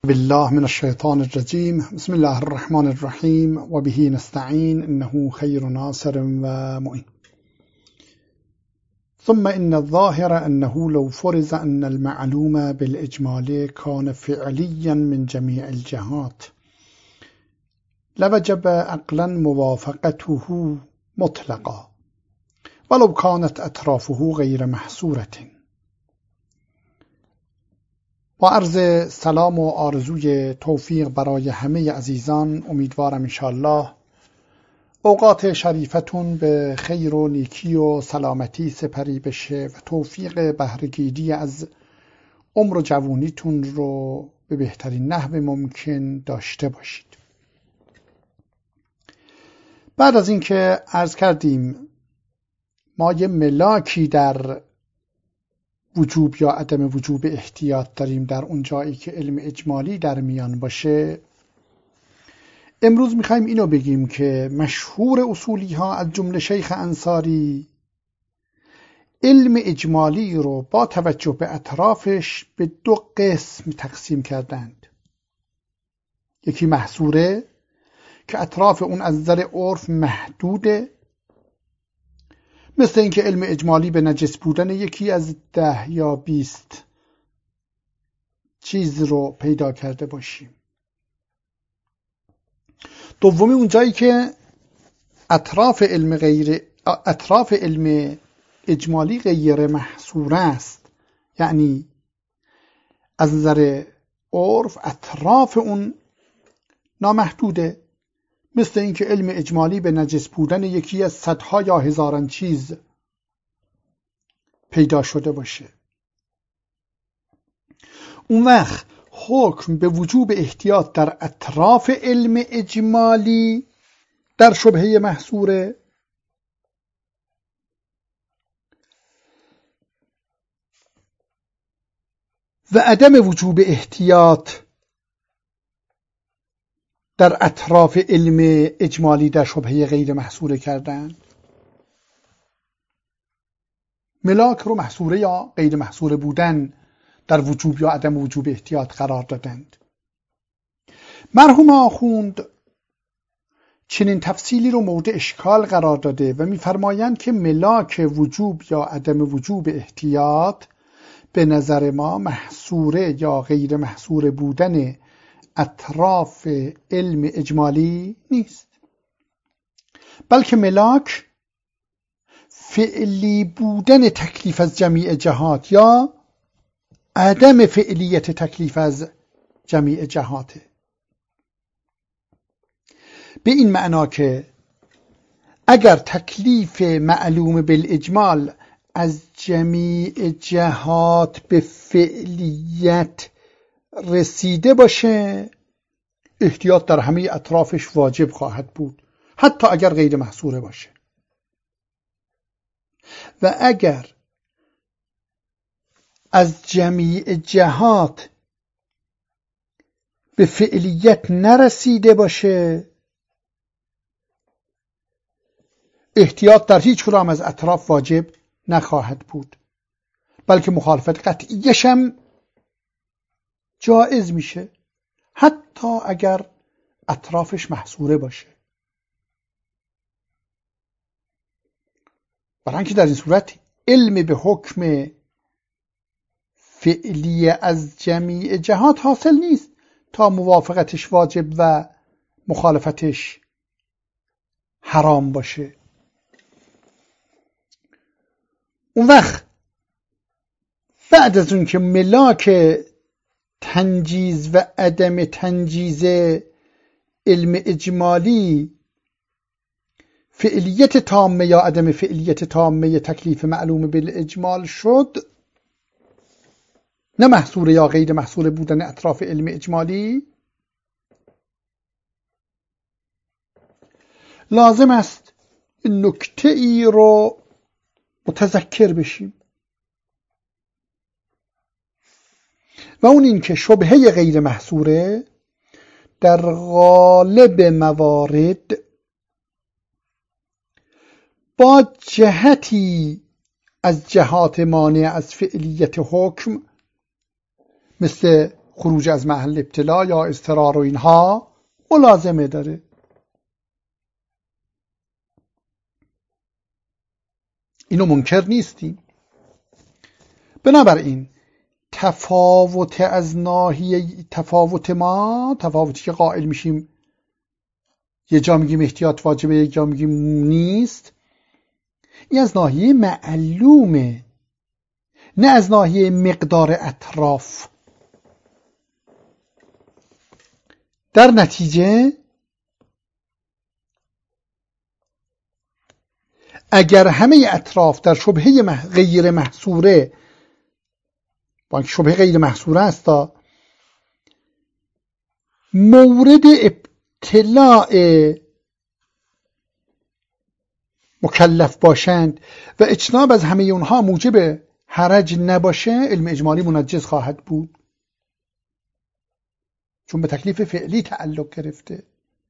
بالله من الشيطان الرجيم. بسم الله الرحمن الرحيم وبه نستعين إنه خير ناصر ومعين. ثم إن الظاهر أنه لو فرض أن المعلوم بالإجمال كان فعليا من جميع الجهات لوجب عقلا موافقته مطلقا ولو كانت أطرافه غير محصورة. با عرض سلام و آرزوی توفیق برای همه عزیزان، امیدوارم انشاءالله اوقات شریفتون به خیر و نیکی و سلامتی سپری بشه و توفیق بهره‌گیری از عمر و جوونیتون رو به بهترین نحو ممکن داشته باشید. بعد از اینکه عرض کردیم ما یه ملاکی در وجوب یا عدم وجوب احتیاط داریم در اون جایی که علم اجمالی در میان باشه، امروز میخوایم اینو بگیم که مشهور اصولی ها از جمله شیخ انصاری علم اجمالی رو با توجه به اطرافش به دو قسم تقسیم کردند. یکی محصوره که اطراف اون از نظر عرف محدوده، مثل اینکه علم اجمالی به نجس بودن یکی از 10 یا 20 چیز رو پیدا کرده باشیم. دومی اون جایی که اطراف علم اجمالی غیر محصور است، یعنی از نظر عرف اطراف اون نامحدوده، مثل اینکه علم اجمالی به نجس بودن یکی از صدها یا هزاران چیز پیدا شده باشه. اون وقت حکم به وجوب احتیاط در اطراف علم اجمالی در شبهه محصوره و عدم وجوب احتیاط در اطراف علم اجمالی در شبهه غیر محصوره کردن. ملاک رو محصوره یا غیر محصوره بودن در وجوب یا عدم وجوب احتیاط قرار دادند. مرحوم آخوند چنین تفصیلی رو مورد اشکال قرار داده و می‌فرمایند که ملاک وجوب یا عدم وجوب احتیاط به نظر ما محصوره یا غیر محصوره بودن اطراف علم اجمالی نیست، بلکه ملاک فعلی بودن تکلیف از جمیع جهات یا عدم فعلیت تکلیف از جمیع جهاته. به این معنا که اگر تکلیف معلوم بالاجمال از جمیع جهات به فعلیت رسیده باشه، احتیاط در همه اطرافش واجب خواهد بود، حتی اگر غیر محصوره باشه. و اگر از جمیع جهات به فعلیت نرسیده باشه، احتیاط در هیچ کدام از اطراف واجب نخواهد بود، بلکه مخالفت قطعیش هم جائز میشه حتی اگر اطرافش محصوره باشه. برای اینکه در این صورت علم به حکم فعلی از جمیع جهات حاصل نیست تا موافقتش واجب و مخالفتش حرام باشه. اون وقت بعد از اون که ملاک تنجیز و عدم تنجیز علم اجمالی فعلیت تامه یا عدم فعلیت تامه تکلیف معلوم بالاجمال شد، نه محصور یا غیر محصور بودن اطراف علم اجمالی، لازم است نکته ای رو متذکر بشیم و اون این که شبهه غیر محصوره در غالب موارد با جهتی از جهات مانع از فعلیت حکم مثل خروج از محل ابتلا یا اضطرار و اینها ملازمه داره. اینو منکر نیستیم. بنابراین تفاوت از ناحیه تفاوتی که قائل میشیم یه جا میگیم احتیاط واجبه، یک جا میگیم نیست، این از ناحیه معلومه، نه از ناحیه مقدار اطراف. در نتیجه اگر همه اطراف در شبهه غیر محصوره، با شبهه غیر محصوره است، مورد ابتلاع مکلف باشند و اجتناب از همه اونها موجب حرج نباشه، علم اجمالی منجز خواهد بود، چون به تکلیف فعلی تعلق گرفته.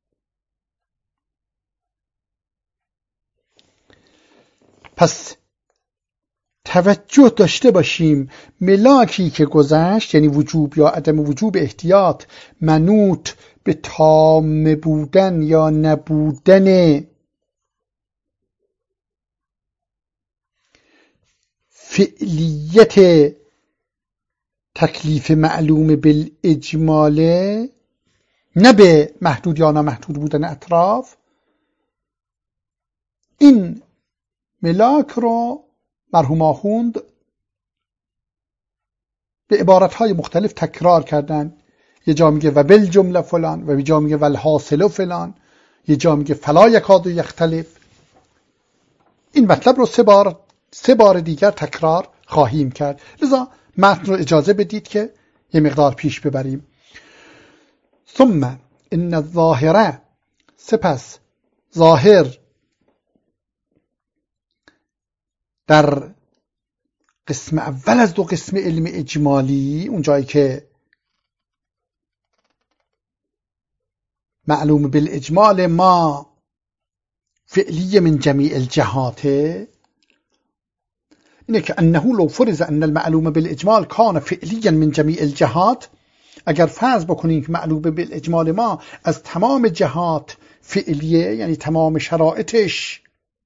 پس توجه داشته باشیم ملاکی که گذشت، یعنی وجوب یا عدم وجوب احتیاط، منوط به تام بودن یا نبودن فعلیت تکلیف معلوم بالاجماله، نه به محدود یا نامحدود بودن اطراف. این ملاک رو مرحوم آخوند به عبارتهای مختلف تکرار کردن. یه جا میگه و بالجمله فلان، و یه جا میگه والحاصل فلان، یه جا میگه فلا یکاد یختلف. این مطلب رو سه بار دیگر تکرار خواهیم کرد، لذا متن رو اجازه بدید که یه مقدار پیش ببریم. ثم ان الظاهره، سپس ظاهر در قسم اول از دو قسم علم اجمالی، اون جایی که معلوم بالاجمال ما فعلی من جمیع الجهات، اینه که انه لو فرض ان المعلوم بالاجمال کان فعلیا من جمیع الجهات، اگر فرض بکنیم که معلوم بالاجمال ما از تمام جهات فعلیه، یعنی تمام شرایطش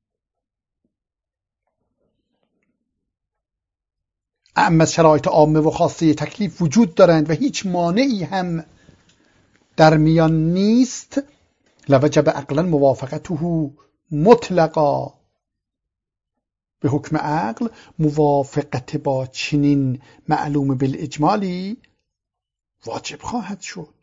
اما شرایط عامه و خاصه تکلیف وجود دارند و هیچ مانعی هم در میان نیست، لوجب عقلا موافقته مطلقا، به حکم عقل موافقت با چنین معلوم بالاجمالی واجب خواهد شد.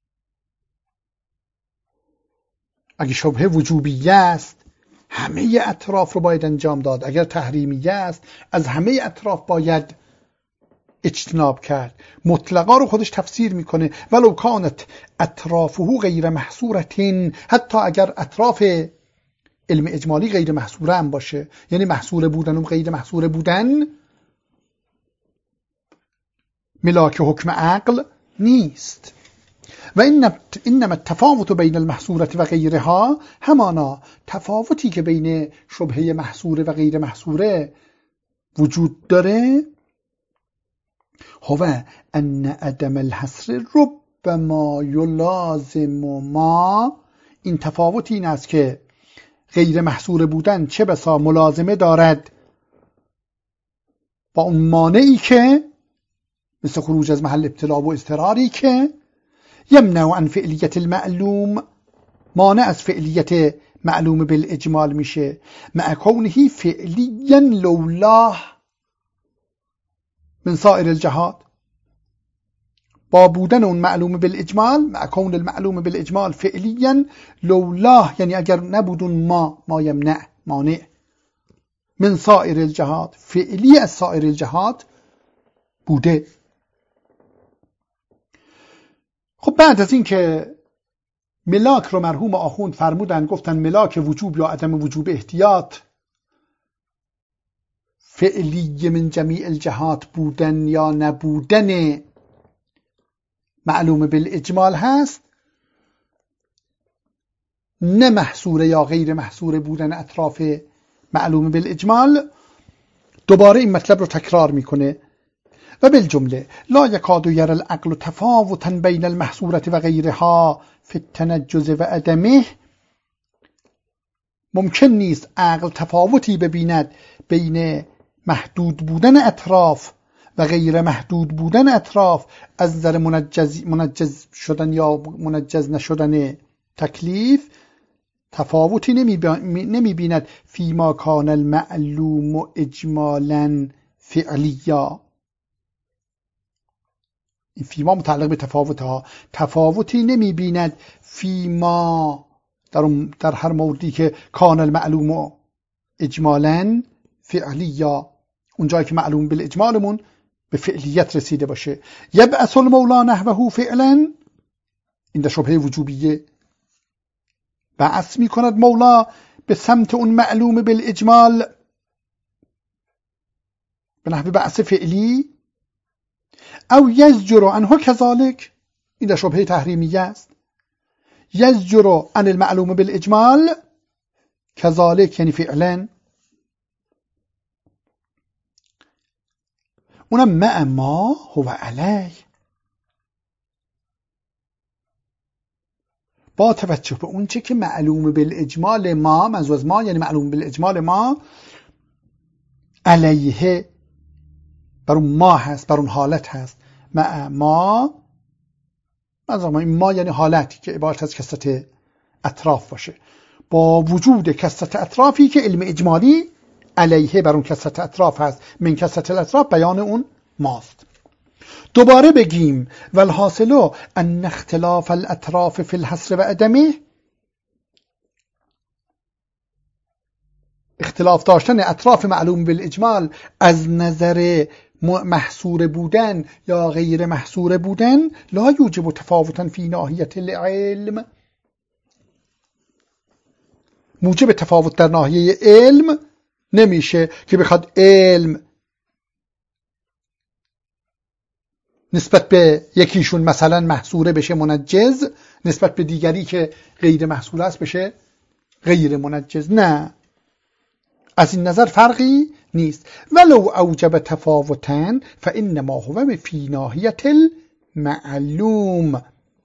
اگه شبهه وجوبیه است همه اطراف رو باید انجام داد، اگر تحریمیه است از همه اطراف باید اجتناب کرد. مطلقا رو خودش تفسیر میکنه، ولو کانت اطرافه غیر محصورتین، حتی اگر اطراف علم اجمالی غیر محصوره هم باشه، یعنی محصور بودن و غیر محصور بودن ملاک حکم عقل نیست. و انما التفاوت بین المحصورة و غیرها، همانا تفاوتی که بین شبهه محصوره و غیر محصوره وجود داره، هو ان عدم الحصر ربما یلازم ما، این تفاوت این است که غیر محصور بودن چه بسا ملازمه دارد با اون مانعی که مثل خروج از محل ابتلا و اضطراری که یمنع عن فعلیت المعلوم، مانع از فعلیت معلوم بالاجمال میشه، مع کونه فعلیا لولاه من سایر الجهات، با بودن اون معلوم بالاجمال، مع کون المعلوم بالاجمال فعلیا لولاه، یعنی اگر نبودون ما یمنع، مانع، من سایر الجهات، فعلی از سایر الجهات بوده. خب بعد از این که ملاک رو مرحوم آخوند فرمودن، گفتن ملاک وجوب یا عدم وجوب احتیاط فعلی من جمیع الجهات بودن یا نبودن معلوم بالاجمال هست، نه محصوره یا غیر محصوره بودن اطراف معلوم بالاجمال، دوباره این مطلب رو تکرار میکنه و بالجمله لا یکاد یری العقل تفاوتا بین المحصورة و غیرها فی التنجز و عدمه. ممکن نیست عقل تفاوتی ببیند بین محدود بودن اطراف و غیر محدود بودن اطراف از نظر منجز شدن یا منجز نشدن تکلیف. تفاوتی نمی بیند فیما کان المعلوم اجمالا فعلیا. این فیما متعلق به تفاوتها. تفاوتی نمی بیند فیما در هر موردی که کان المعلوم اجمالا فعلیا، اونجایی که معلوم بالاجمالمون به فعلیت رسیده باشه. یبعث المولا نحوه فعلا، این در شبهه وجوبیه. بعث می کند مولا به سمت اون معلوم بالاجمال به نحو بعث فعلی. او یزجر عنه کذالک، این در شبهه تحریمیه است. یزجر عن المعلوم بالاجمال کذالک یعنی فعلا. اونم مع ما هو علی، با توجه به اون چه که معلوم بالاجمال ما، منظور از ما یعنی معلوم بالاجمال ما، علیه بر اون ما هست، بر اون حالت هست. مع ما، منظور ما یعنی حالتی که عبارت از کثرت اطراف باشه، با وجود کثرت اطرافی که علم اجمالی علیه بر اون کثرت اطراف هست. من کثرت الاطراف بیان اون ماست. دوباره بگیم والحاصل ان اختلاف الاطراف فی الحصر و عدمه، اختلاف داشتن اطراف معلوم بالاجمال از نظر محصور بودن یا غیر محصور بودن، لا یوجب تفاوتا فی ناحیت العلم، موجب تفاوت در ناحیه علم نمیشه که بخواد علم نسبت به یکیشون مثلا محصوره بشه منجز، نسبت به دیگری که غیر محصور است بشه غیر منجز. نه، از این نظر فرقی نیست. ولو اوجب تفاوتن فانما هو فی ناحیت المعلوم.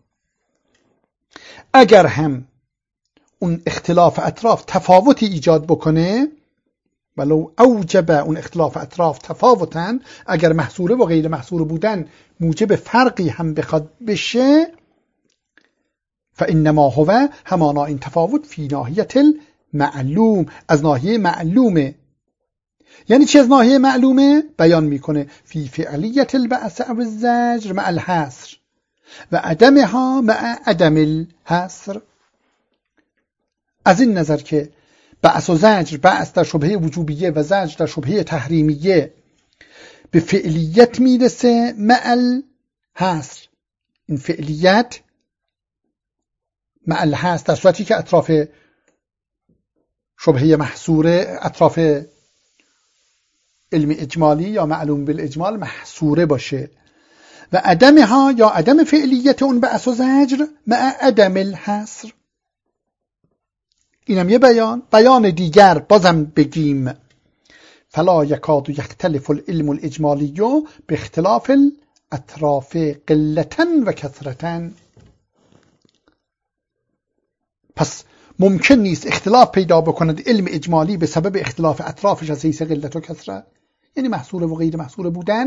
اگر هم اون اختلاف اطراف تفاوتی ایجاد بکنه، ولو اوجب اون اختلاف اطراف تفاوتن، اگر محصوره و غیر محصور بودن موجب فرقی هم بخواد بشه، فانما هو همانا این تفاوت فی ناحیت المعلوم، از ناحیه معلومه. یعنی چی از ناحیه معلومه؟ بیان میکنه فی فعلیت البعث او الزجر مع الحصر و عدمها مع عدم الحصر. از این نظر که بعث و زجر، بعث در شبهه وجوبیه و زجر در شبهه تحریمیه، به فعلیت میرسه مع الحصر. این فعلیت مع الحصر در صورتی که اطراف شبهه محصوره، اطراف علم اجمالی یا معلوم بالاجمال محصوره باشه، و عدمها یا عدم فعلیت اون بعث و زجر مع عدم الحصر. اینم یه بیان دیگر بازم بگیم فلا یکاد یختلف العلم الاجمالی به اختلاف الاطراف قلتا و کثرتا. پس ممکن نیست اختلاف پیدا بکند علم اجمالی به سبب اختلاف اطرافش از حیث قلت و کثرت، یعنی محصور و غیر محصور بودن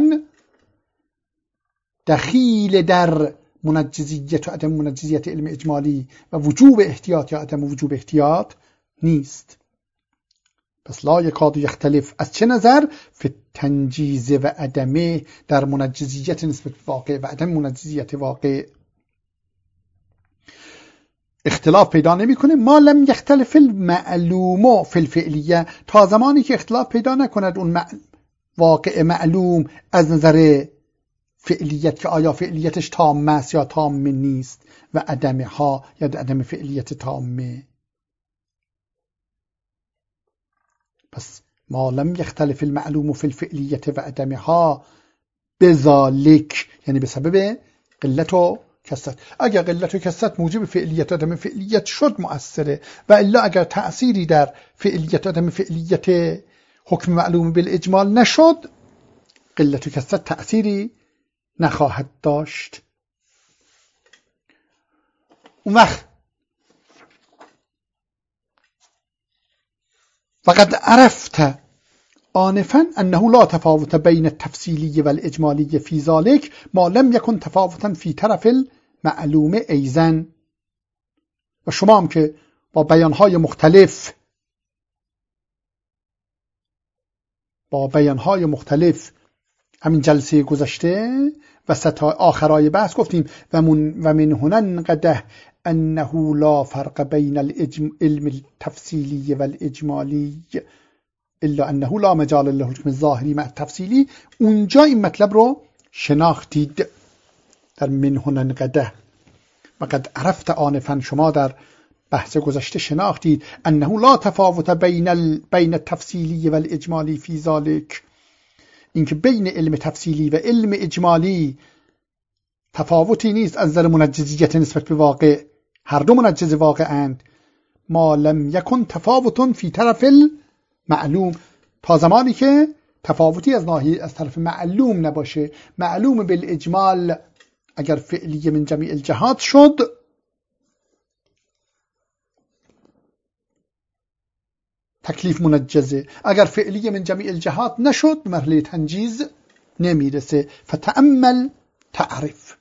دخیل در منجزیت و عدم منجزیت علم اجمالی و وجوب احتیاط یا عدم وجوب احتیاط نیست. پس لا یکاد یختلف از چه نظر؟ فی تنجیز و عدمه، در منجزیت نسبت واقع و عدم منجزیت واقع اختلاف پیدا نمیکنه. ما لم یختلف المعلوم فی الفعلیه، تا زمانی که اختلاف پیدا نکند اون واقع معلوم از نظر فعلیت که آیا فعلیتش تامه است یا تامه نیست، و عدمها یا عدم فعلیت تامه. پس ما لم یختلف المعلوم فی الفعلیت و عدمها بذالک، یعنی به سبب قلت و کثرت. اگر قلت و کثرت موجب فعلیت و عدم فعلیت شد مؤثره، و الا اگر تأثیری در فعلیت و عدم فعلیت حکم معلوم بالاجمال نشد قلت و کثرت تأثیری نخواهد داشت. اون وقت وقد عرفت آنفا انه لا تفاوت بین التفصیلی و الاجمالی فی ذلك ما لم یکن تفاوتا فی طرف المعلوم ایزن. و شما هم که با بیانهای مختلف همین جلسه گذشته و آخرای بحث گفتیم و من هنا انقده انه لا فرق بین العلم التفصیلی و الاجمالی الا انه لا مجال له الحكم الظاهری مع التفصیلی. اونجا این مطلب رو شناختید در من هنا انقده. وقد عرفت آنفا، شما در بحث گذشته شناختید انه لا تفاوت بین التفصیلی و الاجمالی فی ذلك، اینکه بین علم تفصیلی و علم اجمالی تفاوتی نیست از نظر منجزیت نسبت به واقع، هر دو منجز واقعند. ما لم یکن تفاوت فی طرف المعلوم، تا زمانی که تفاوتی از طرف معلوم نباشه. معلوم بالاجمال اگر فعلی من جمیع الجهات شد تکلیف منجزه، اگر فعلی من جمیع الجهات نشد مرحله تنجیز نمیرسه. فتأمل تعرف.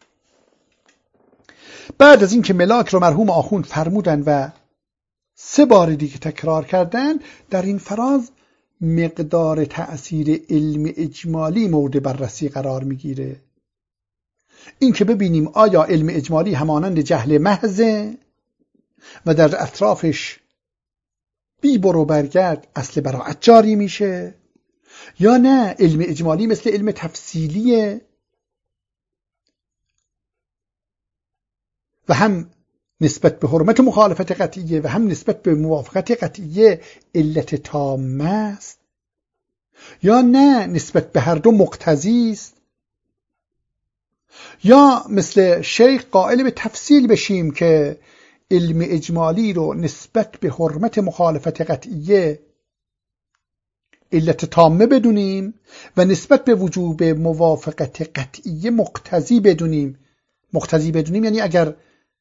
بعد از اینکه ملاک رو مرحوم آخوند فرمودن و 3 بار دیگه تکرار کردن، در این فراز مقدار تأثیر علم اجمالی مورد بررسی قرار میگیره. این که ببینیم آیا علم اجمالی همانند جهل محضه و در اطرافش بی برو برگرد اصل براعت جاری میشه، یا نه علم اجمالی مثل علم تفصیلیه و هم نسبت به حرمت مخالفت قطعیه و هم نسبت به موافقت قطعیه علت تامه است، یا نه نسبت به هر دو مقتضی است، یا مثل شیخ قائل به تفصیل بشیم که علم اجمالی رو نسبت به حرمت مخالفت قطعیه علت تامه بدونیم و نسبت به وجوب موافقت قطعیه مقتضی بدونیم. مقتضی بدونیم یعنی اگر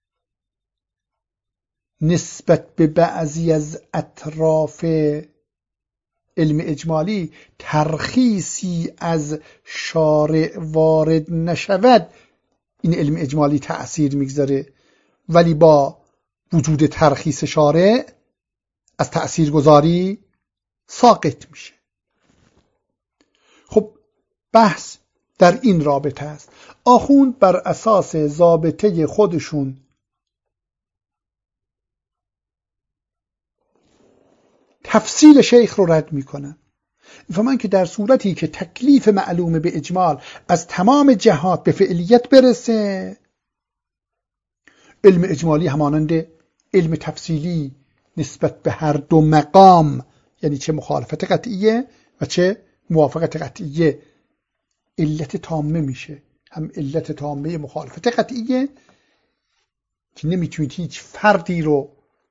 نسبت به بعضی از اطراف علم اجمالی ترخیصی از شارع وارد نشود این علم اجمالی تأثیر میگذاره، ولی با وجود ترخیص شارع از تأثیر گذاری ساقط میشه. خب بحث در این رابطه است. آخوند بر اساس ضابطه خودشون تفصیل شیخ رو رد میکنن. میفهمن که در صورتی که تکلیف معلوم به اجمال از تمام جهات به فعلیت برسه، علم اجمالی همانند علم تفصیلی نسبت به هر دو مقام، یعنی چه مخالفت قطعیه و چه موافقت قطعیه، علت تامه میشه. هم علت تامه مخالفت قطعیه که نمیتونید هیچ فردی رو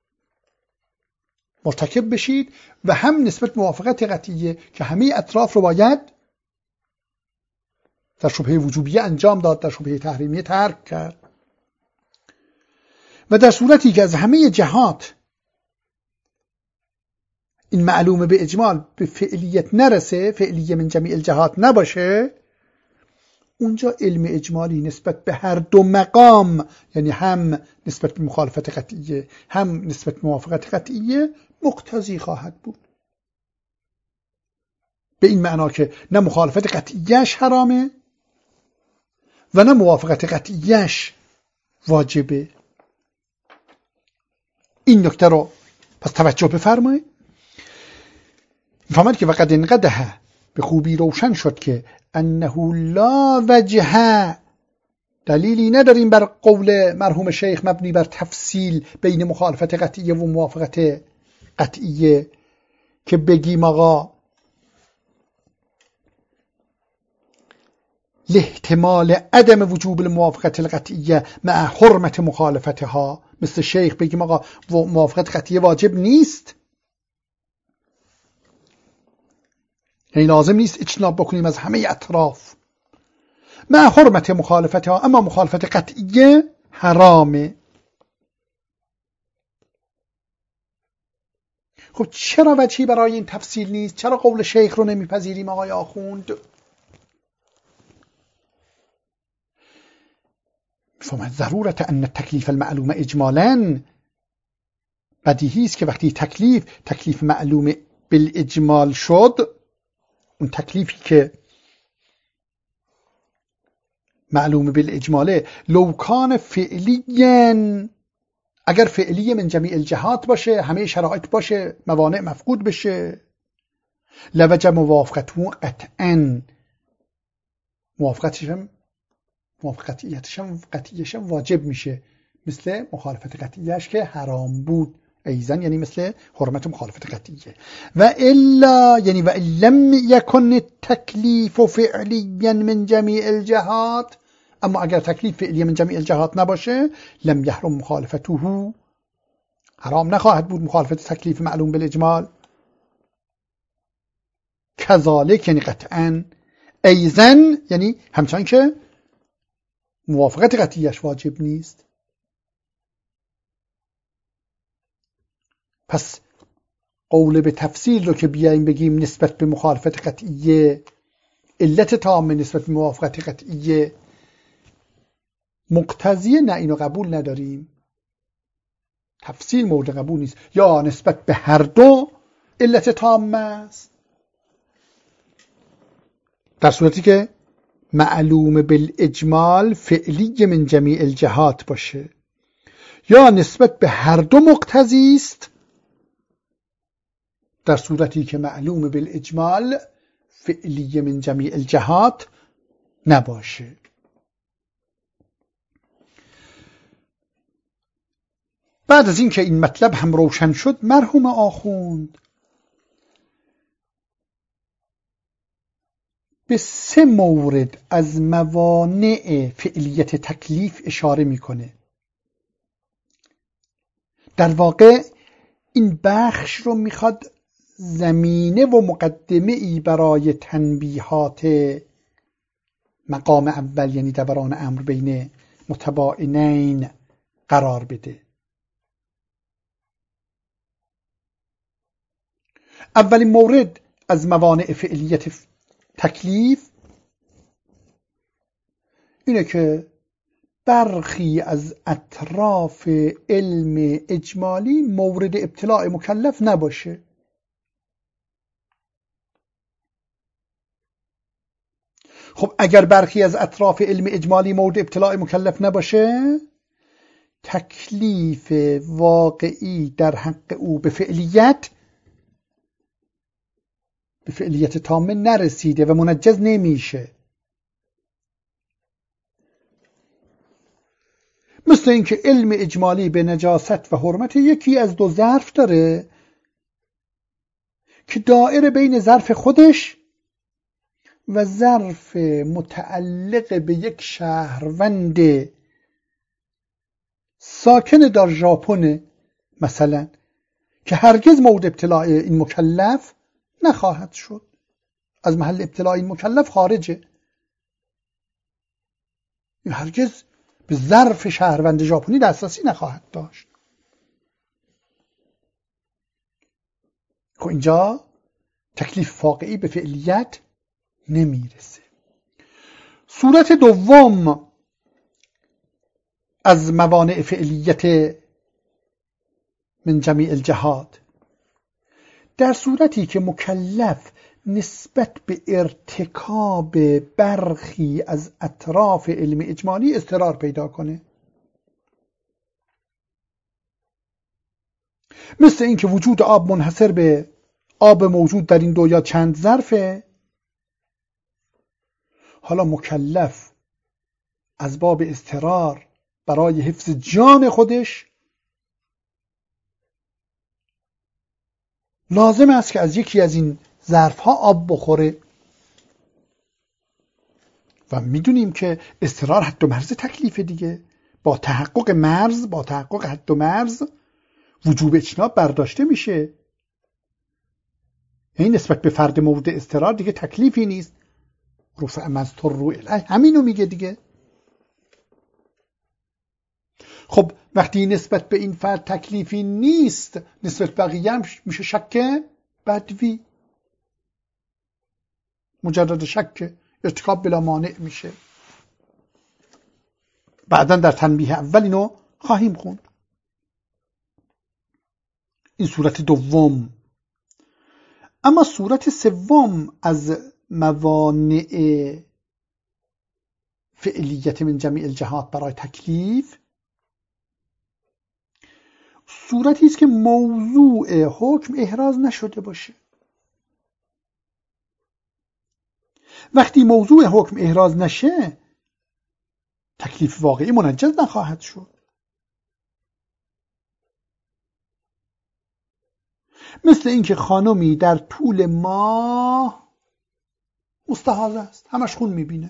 مرتکب بشید، و هم نسبت موافقت قطعیه که همه اطراف رو باید در شبهه وجوبیه انجام داد، در شبهه تحریمیه ترک کرد. و در صورتی که از همه جهات این معلومه به اجمال به فعلیت نرسه، فعلیه من جمیع الجهات نباشه، اونجا علم اجمالی نسبت به هر دو مقام، یعنی هم نسبت به مخالفت قطعیه هم نسبت به موافقت قطعیه، مقتضی خواهد بود. به این معنا که نه مخالفت قطعیش حرامه و نه موافقت قطعیش واجبه. این نکته رو پس توجه بفرمایید. فهمید که وقد انقده به خوبی روشن شد که انه لا وجه، دلیلی نداریم بر قول مرحوم شیخ مبنی بر تفصیل بین مخالفت قطعیه و موافقت قطعیه که بگیم آقا لاحتمال عدم وجوب الموافقت القطعیه مع حرمت مخالفتها، مثل شیخ بگیم آقا موافقت قطعیه واجب نیست، یعنی لازم نیست اجتناب بکنیم از همه اطراف. مع حرمت مخالفتها، اما مخالفت قطعیه حرامه. خب چرا وجهی برای این تفصیل نیست؟ چرا قول شیخ رو نمیپذیریم آقای آخوند؟ فهمت ضرورت ان التکلیف المعلوم اجمالا، بدیهی است که وقتی تکلیف معلوم بالاجمال شد، اون تکلیفی که معلوم بالاجماله لو کان فعلیاً، اگر فعلی من جمیع الجهات باشه، همه شرایط باشه، موانع مفقود بشه، لوجه موافقته قطعاً، موافقتیش هم واجب میشه، مثل مخالفت قطعیش که حرام بود ایزن، یعنی مثل حرمت مخالفت قطعیه. و الا یعنی و لم یکن التکلیف فعلیا من جمیع الجهات، اما اگر تکلیف فعلی من جمیع الجهات نباشه، لم یحرم مخالفته، حرام نخواهد بود مخالفت تکلیف معلوم بالاجمال. کذالک یعنی قطعا، ایزن یعنی همچنان که موافقت قطعیش واجب نیست. پس قول به تفصیل رو که بیاییم بگیم نسبت به مخالفت قطعیه علت تامه، نسبت به موافقت قطعیه مقتضیه، نه اینو قبول نداریم، تفصیل مورد قبول نیست. یا نسبت به هر دو علت تامه است، در صورتی که معلوم بالاجمال فعلی من جمیع الجهات باشه، یا نسبت به هر دو مقتضی است در صورتی که معلوم بالاجمال فعلی من جمیع الجهات نباشه. بعد از این که این مطلب هم روشن شد، مرحوم آخوند به 3 مورد از موانع فعلیت تکلیف اشاره میکنه. در واقع این بخش رو میخواد زمینه و مقدمه ای برای تنبیهات مقام اول، یعنی دوران امر بین متباینین قرار بده. اولین مورد از موانع فعلیت تکلیف اینه که برخی از اطراف علم اجمالی مورد ابتلاع مکلف نباشه. خب اگر برخی از اطراف علم اجمالی مورد ابتلاع مکلف نباشه، تکلیف واقعی در حق او به فعلیت تامه نرسیده و منجز نمیشه. مثل اینکه علم اجمالی به نجاست و حرمت یکی از 2 ظرف داره که دائره بین ظرف خودش و ظرف متعلق به یک شهروند ساکن در ژاپن مثلا، که هرگز مورد ابتلاع این مکلف نخواهد شد، از محل ابتلاع این مکلف خارجه، هرگز به ظرف شهروند ژاپنی دسترسی نخواهد داشت. که اینجا تکلیف واقعی به فعلیت نمیرسه. صورت دوم از موانع فعلیت من جمیع الجهات، در صورتی که مکلف نسبت به ارتکاب برخی از اطراف علم اجمالی اضطرار پیدا کنه، مثل اینکه وجود آب منحصر به آب موجود در این 2 یا چند ظرفه، حالا مکلف از باب اضطرار برای حفظ جان خودش لازم است که از یکی از این ظرفها آب بخوره و میدونیم که اضطرار حد و مرز تکلیف دیگه. با تحقق مرز، با تحقق حد و مرز وجوب اجتناب برداشته میشه. یعنی نسبت به فرد مورد اضطرار دیگه تکلیفی نیست. رفع مضطر الیه همینو میگه دیگه. خب وقتی نسبت به این فرد تکلیفی نیست، نسبت بقیه هم میشه شک بدوی. مجرد شک ارتکاب بلا مانع میشه. بعداً در تنبیه اول اینو خواهیم خوند. این صورت دوم. اما صورت سوم از موانع فعلیت من جمیع الجهات برای تکلیف، صورتی است که موضوع حکم احراز نشده باشه. وقتی موضوع حکم احراز نشه، تکلیف واقعی منجز نخواهد شد. مثل اینکه خانمی در طول ماه مستحاضه است، همش خون میبینه.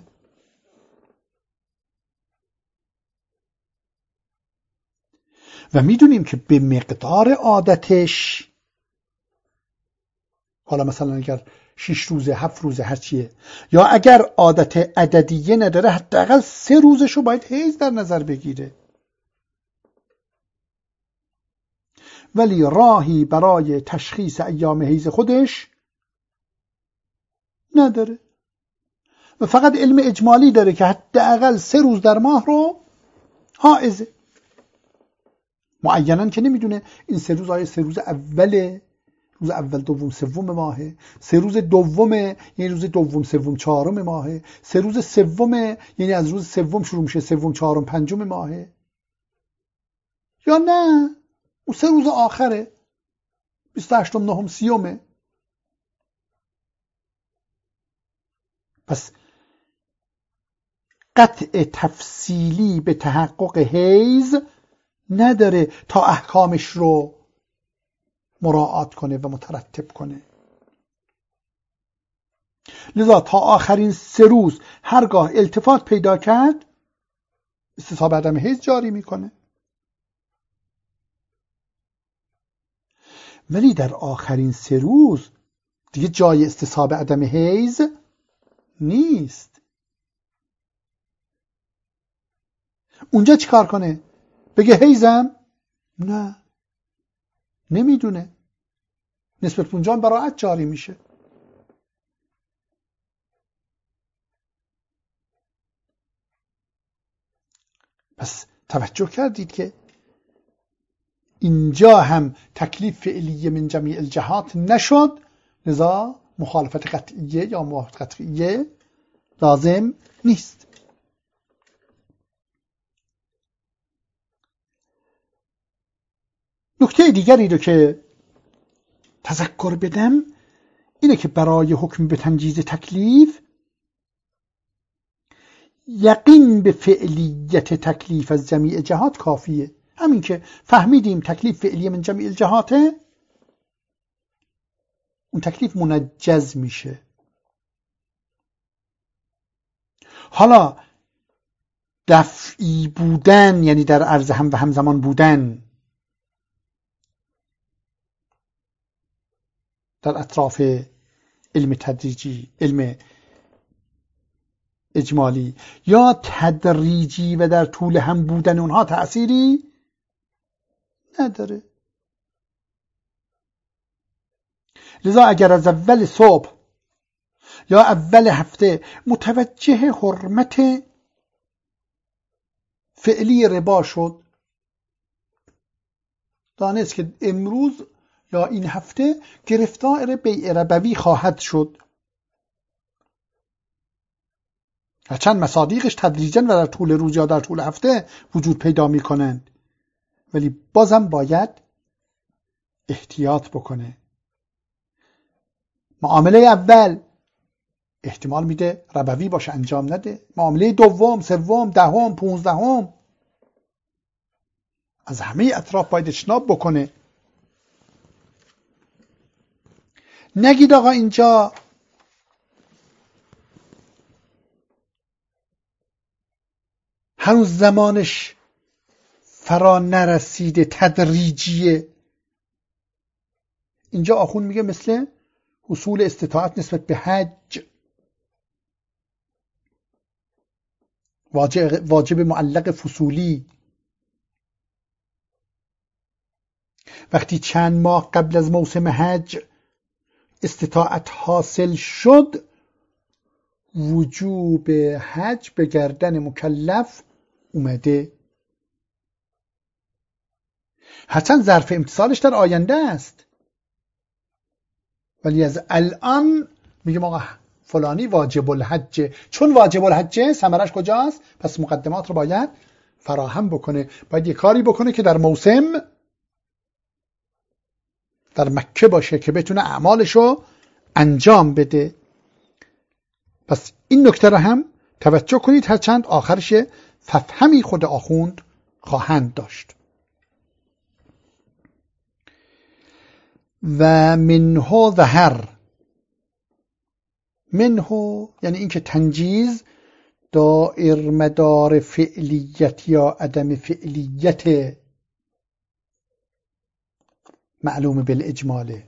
و میدونیم که به مقدار عادتش، حالا مثلا اگر 6 روزه 7 روزه هرچیه، یا اگر عادت عددیه نداره حداقل 3 روزشو باید حیض در نظر بگیره. ولی راهی برای تشخیص ایام حیض خودش نداره و فقط علم اجمالی داره که حداقل 3 روز در ماه رو حائضه. معیناً که نمیدونه این 3 روز آیا 3 روز اوله، روز اول دوم سوم ماهه، 3 روز دومه یعنی روز دوم سوم چهارم ماهه، 3 روز سومه یعنی از روز سوم شروع میشه سوم چهارم پنجم ماهه، یا نه اون 3 روز آخره 28 9 30. پس قطع تفصیلی به تحقق حیض نداره تا احکامش رو مراعات کنه و مترتب کنه. لذا تا آخرین 3 روز هرگاه التفات پیدا کرد استصحاب عدم حیض جاری میکنه. ولی در آخرین 3 روز دیگه جای استصحاب عدم حیض نیست. اونجا چیکار کنه؟ بگه حیضم؟ نه، نمیدونه. نسبت به اونجا براءت جاری میشه. پس توجه کردید که اینجا هم تکلیف فعلیه من جمیع الجهات نشد، لذا مخالفت قطعیه یا موافقت قطعیه لازم نیست. نکته دیگری رو که تذکر بدم اینه که برای حکم به تنجیز تکلیف یقین به فعلیت تکلیف از جمیع جهات کافیه. همین که فهمیدیم تکلیف فعلیه من جمیع الجهاته، اون تکلیف منجز میشه. حالا دفعی بودن یعنی در عرض هم و همزمان بودن در اطراف علم تدریجی، علم اجمالی، یا تدریجی و در طول هم بودن اونها تأثیری نداره. لذا اگر از اول صبح یا اول هفته متوجه حرمت فعلی ربا شد، دانست که امروز یا این هفته گرفتار بیع ربوی خواهد شد، هرچند مصادیقش تدریجاً و در طول روز یا در طول هفته وجود پیدا می کنند، ولی بازم باید احتیاط بکنه. معامله اول احتمال میده ربوی باشه انجام نده، معامله دوم، سوم، دهم، 15 از همه اطراف باید اجتناب بکنه. نگید آقا اینجا هنوز زمانش فرا نرسیده، تدریجیه. اینجا آخوند میگه مثل اصول استطاعت نسبت به حج، واجب معلق فصولی. وقتی چند ماه قبل از موسم حج استطاعت حاصل شد، وجوب حج به گردن مکلف اومده. هرچند ظرف امتصالش در آینده است، ولی از الان میگم آقا فلانی واجب الحج. چون واجب الحج ثمرش کجاست؟ پس مقدمات رو باید فراهم بکنه، باید یه کاری بکنه که در موسم در مکه باشه که بتونه اعمالش رو انجام بده. پس این نکته رو هم توجه کنید، هرچند آخرش ففهمی خود آخوند خواهند داشت. و منه ظهر، منه یعنی اینکه تنجیز دائر مدار فعلیت یا عدم فعلیت معلوم بالاجماله.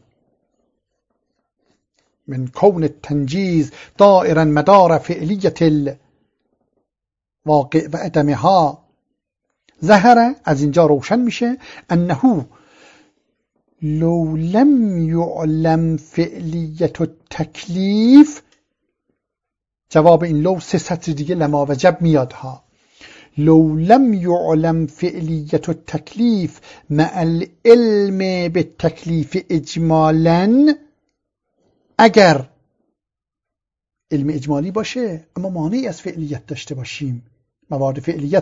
من کون التنجیز دائرا مدار فعلیت الواقع و عدمها، ظهر از اینجا روشن میشه انه لو لم يعلم فعلیت التکلیف، جواب این لو 3 سطر دیگه لما وجب میاد ها. لو لم يعلم فعلیت التکلیف مع العلم بالتکلیف اجمالا، اگر علم اجمالی باشه اما مانعی از فعلیت داشته باشیم، موانع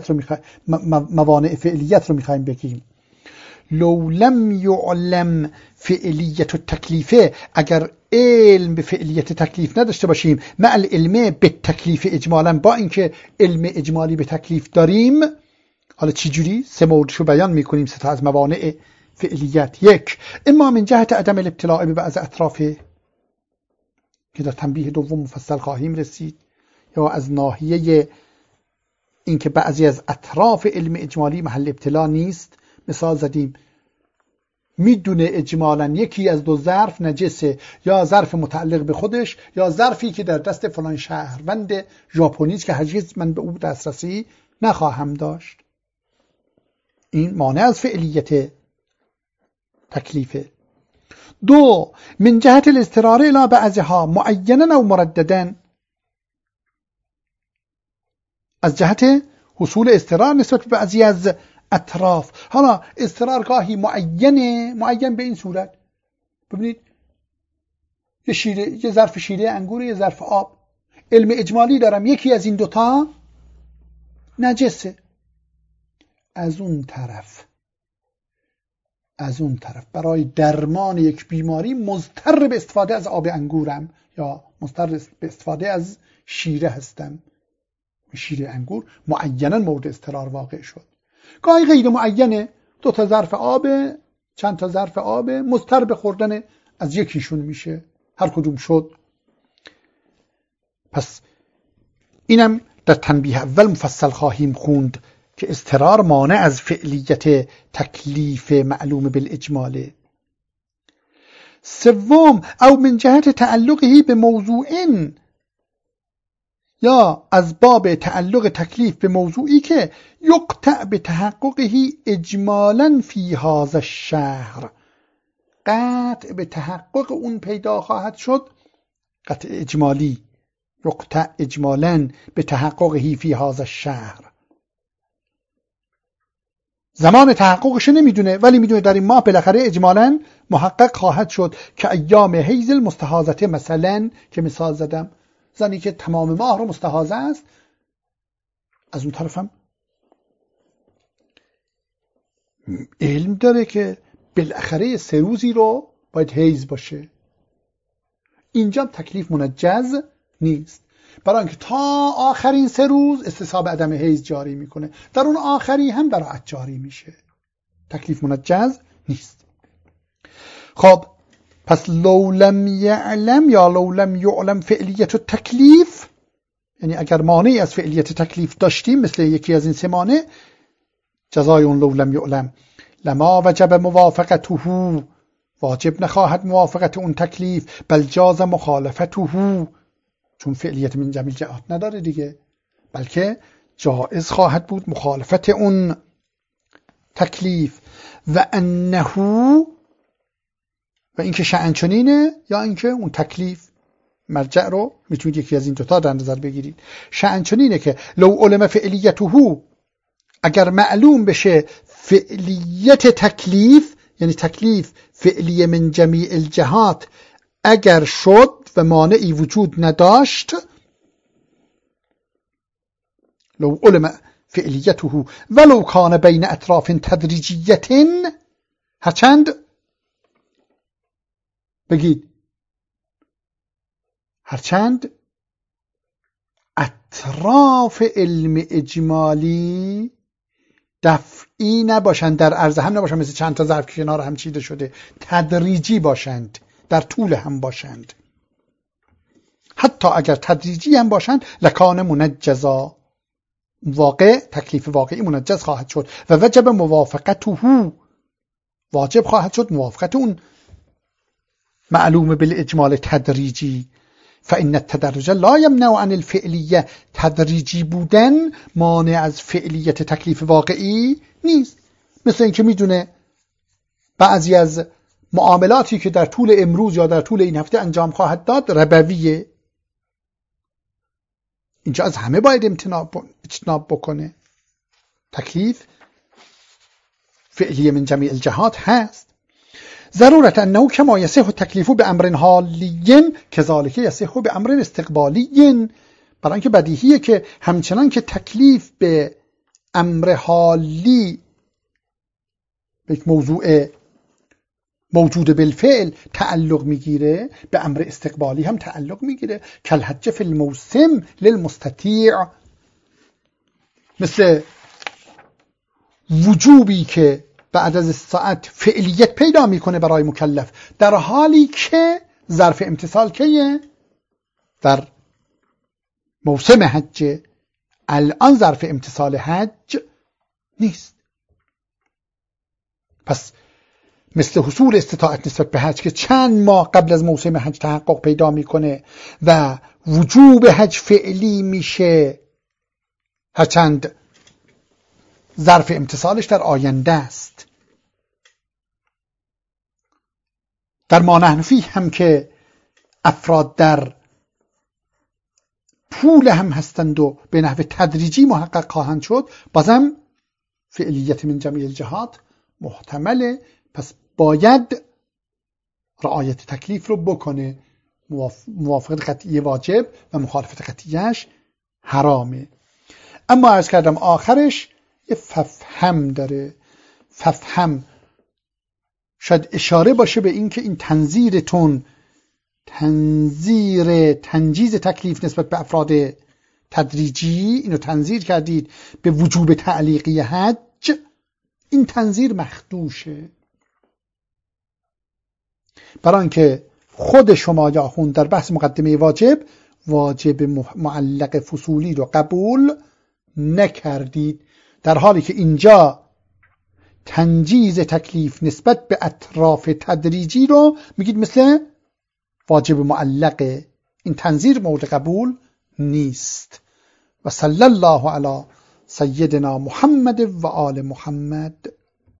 فعلیت رو میخوایم بگیم. لو لم يعلم فعلیت التکلیف، اگر علم به فعلیت تکلیف نداشته باشیم، مع العلم به تکلیف اجمالا، با اینکه علم اجمالی به تکلیف داریم. حالا چی جوری؟ 3 موردشو بیان میکنیم، 3 تا از موانع فعلیت. 1 اما من جهت عدم الابتلاء به بعض اطرافه که در تنبیه دوم مفصل خواهیم رسید، یا از ناحیه اینکه بعضی از اطراف علم اجمالی محل ابتلا نیست. مثال زدیم، میدونه اجمالا یکی از 2 ظرف نجسه، یا ظرف متعلق به خودش یا ظرفی که در دست فلان شهروند ژاپنی است که هرگز من به او دسترسی نخواهم داشت. این مانع از فعلیت تکلیفه. 2 من جهت الاضطرار الى بعضها معینا او مرددا، از جهت حصول اضطرار نسبت به بعضی از اطراف. حالا اضطرار گاهی معینه، معین به این صورت، ببینید یه ظرف شیره انگور، یه ظرف آب، علم اجمالی دارم یکی از این 2 تا نجسه. از اون طرف برای درمان یک بیماری مضطر به استفاده از آب انگورم یا مضطر به استفاده از شیره هستم، شیره انگور معینا مورد اضطرار واقع شد. گاهی غیر معینه، 2 تا ظرف آب، چند تا ظرف آب، مضطر به خوردن از یکیشون میشه، هر کدوم شد. پس اینم در تنبیه اول مفصل خواهیم خوند که اضطرار مانع از فعلیت تکلیف معلوم بالاجماله. 3 او من جهت تعلقه به موضوع، یا از باب تعلق تکلیف به موضوعی که یقطع به تحققه اجمالا فی هذا الشهر، قطع به تحقق اون پیدا خواهد شد، قطع اجمالی، یقطع اجمالا به تحققه فی هذا الشهر. زمان تحققش نمیدونه، ولی میدونه در این ماه بالاخره اجمالا محقق خواهد شد، که ایام حیض المستحاضه مثلا، که مثال زدم، زنی که تمام ماه رو مستحاضه است، از اون طرف هم علم داره که بالاخره 3 روزی رو باید حیض باشه. اینجا تکلیف منجز نیست، برای اینکه تا آخرین 3 روز استصحاب عدم حیض جاری میکنه، در اون آخری هم براءت جاری میشه، تکلیف منجز نیست. خب پس لو لم یعلم یا لو لم یعلم فعلیت التکلیف، یعنی اگر مانعی از فعلیت تکلیف داشتیم مثل یکی از این 3 مانع، جزای اون لو لم یعلم لما وجب موافقته، واجب نخواهد موافقت اون تکلیف، بل جاز مخالفته، چون فعلیت من جمیع الجهات نداره دیگه، بلکه جائز خواهد بود مخالفت اون تکلیف. و انه، و اینکه شأن چنینه، یا اینکه اون تکلیف، مرجع رو میتونید یکی از این دوتا در نظر بگیرید. شأن چنینه که لو علم فعلیته، اگر معلوم بشه فعلیت تکلیف، یعنی تکلیف فعلی من جمیع الجهات اگر شد و مانعی وجود نداشت، لو علم فعلیته ولو کان بین اطراف تدریجیت، هرچند بگید هرچند اطراف علم اجمالی دفعی نباشند، در عرض هم نباشند، مثل چند تا ظرف کنار هم چیده شده، تدریجی باشند، در طول هم باشند. حتی اگر تدریجی هم باشند لکان منجزا، واقع تکلیف واقعی منجز خواهد شد و وجب موافقته، واجب خواهد شد موافقت اون معلوم بالاجمال تدریجی. فإن التدرج لا يمنع عن الفعلیه، تدریجی بودن مانع از فعلیت تکلیف واقعی نیست. مثل اینکه میدونه بعضی از معاملاتی که در طول امروز یا در طول این هفته انجام خواهد داد ربویه، اینجا از همه باید اجتناب بکنه. تکلیف فعلی من جمیع الجهات هست. ضرورت انه کما یصح التکلیف بامر حالی کذالک یصح بامر استقبالی، برای اینکه بدیهیه که همچنان که تکلیف به امر حالی، به یک موضوع موجود بالفعل تعلق میگیره، به امر استقبالی هم تعلق میگیره. کالحج فی الموسم للمستطیع، مثل وجوبی که بعد از ساعت فعلیت پیدا میکنه برای مکلف، در حالی که ظرف امتثال کیه؟ در موسم حج. الان ظرف امتثال حج نیست. پس مثل حصول استطاعت نسبت به حج که چند ماه قبل از موسم حج تحقق پیدا میکنه و وجوب حج فعلی میشه، هرچند ظرف امتثالش در آینده است. در ما نحن فیه هم که افراد در طول هم هستند و به نحو تدریجی محقق خواهند شد، بازم فعلیت من جمیع الجهات محتمله. پس باید رعایت تکلیف رو بکنه. موافقت قطعی واجب و مخالفت قطعیش حرامه. اما عرض کردم آخرش یه ففهم داره. ففهم شاید اشاره باشه به این که این تنظیرتون، تنجیز تکلیف نسبت به افراد تدریجی، اینو تنظیر کردید به وجوب تعلیقی حج، این تنظیر مخدوشه. برای اینکه خود شما یا خون در بحث مقدمه واجب معلق فصولی رو قبول نکردید، در حالی که اینجا تنجیز تکلیف نسبت به اطراف تدریجی رو میگید مثل واجب معلقه. این تنظیر مورد قبول نیست. و صلی الله علی سیدنا محمد و آل محمد.